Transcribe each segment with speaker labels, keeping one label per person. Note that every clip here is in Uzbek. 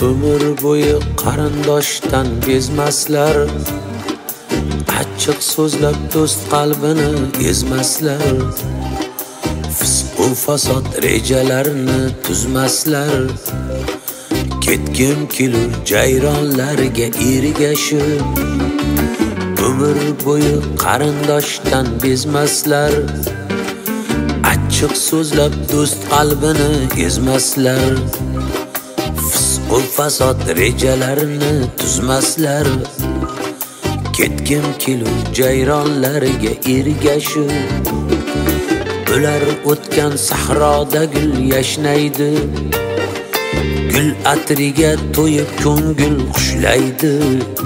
Speaker 1: Ömür bo'yi qarindoshdan bezmaslar, achchiq so'zlab do'st qalbini ezmaslar, fisq-u fasod rejalarini tuzmaslar. Ketgim kelur jayronlarga ergashib, ömür bo'yi qarindoshdan bezmaslar, achchiq so'zlab do'st qalbini ezmaslar, fisq-u fasod rejalarini tuzmaslar. Ketgim kelur jayronlarga ergashib, ular o'tgan sahroda gul yashnaydi, gul atriga to'yib ko'ngil xushlaydi.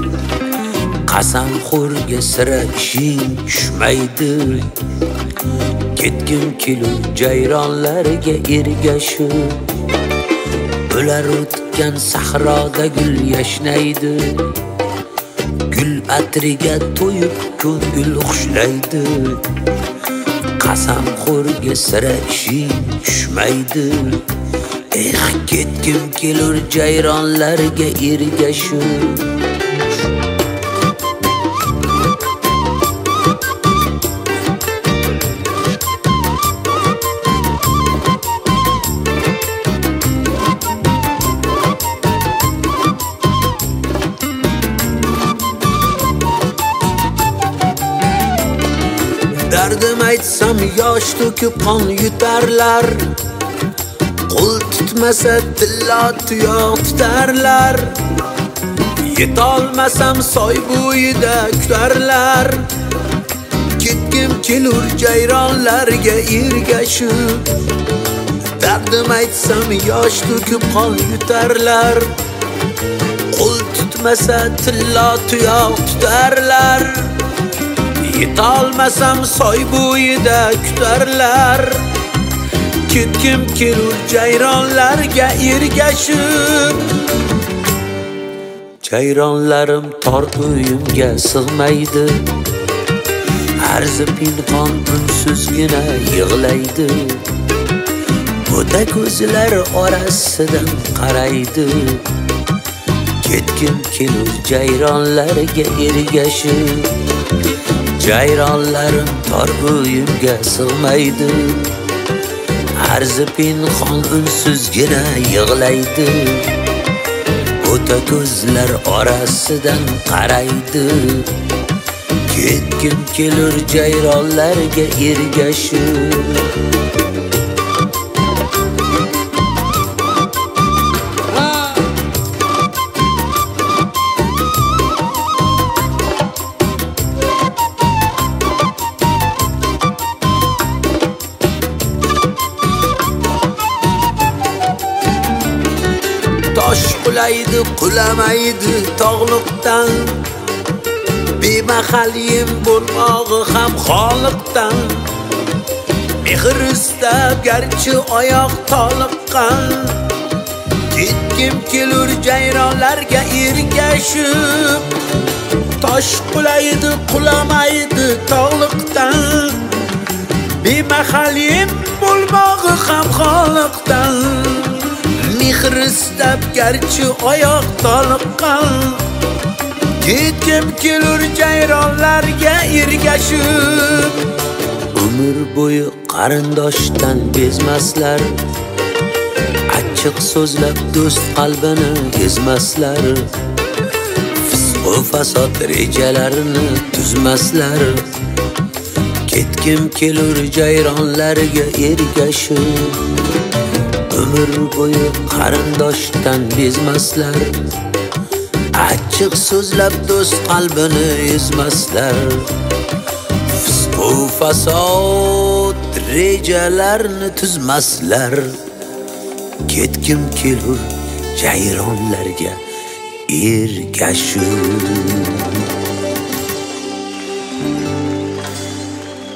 Speaker 1: Qasamxo'rga sira ishing tushmaydi. Ketgim kelur jayronlarga ergashib, ular o'tgan sahroda gul yashnaydi, gul atriga to'yib ko'ngil xushlaydi. Qasamxo'rga sira ishing tushmaydi. Ketgim kelur jayronlarga ergashib. Dardim aytsam yosh to'kib qon yutarlar, qo'l tutmasa tilla tuyoq tutarlar. Yetolmasam soy bo'yida kutarlar. Ketgim kelur jayronlarga ergashib. Dardim aytsam yosh to'kib qon yutarlar, qo'l tutmasa tilla tuyoq tutarlar. Yetolmasam soy bo'yida kutarlar. Ketgim kelur jayronlarga ergashib. Jayronlarim tor uyimga sig'maydi, arzi pinhon unsizgina yig'laydi. O'ta ko'zlar orasidan qaraydi. Ketgim kelur jayronlarga ergashib. Jayronlarim tor uyimga sig'maydi, arzi pinhon unsizgina yig'laydi. O'ta ko'zlar orasidan qaraydi. Ketgim kelur jayronlarga ergashib. Tosh qulaydi, qulamaydi tog'liqdan, bemahal yem bo'lmog'i ham Xoliqdan. Mehr istab garchi oyoq toliqqan, ketgim kelur jayronlarga ergashib. Tosh qulaydi, qulamaydi tog'liqdan, bemahal yem bo'lmog'i ham Xoliqdan. Mehr istab garchi oyoq toliqqan, ketgim kelur jayronlarga ergashib. Umr bo'yi qarindoshdan bezmaslar, achchiq so'zlab do'st qalbini ezmaslar, fisq-u fasod rejalarini tuzmaslar. Ketgim kelur jayronlarga ergashib. Ömür bo'yi qarindoshdan bezmaslar, achchiq so'zlab do'st qalbini ezmaslar, fisq-u fasod rejalarni tuzmaslar. Ketgim kelur jayronlarga ergashib.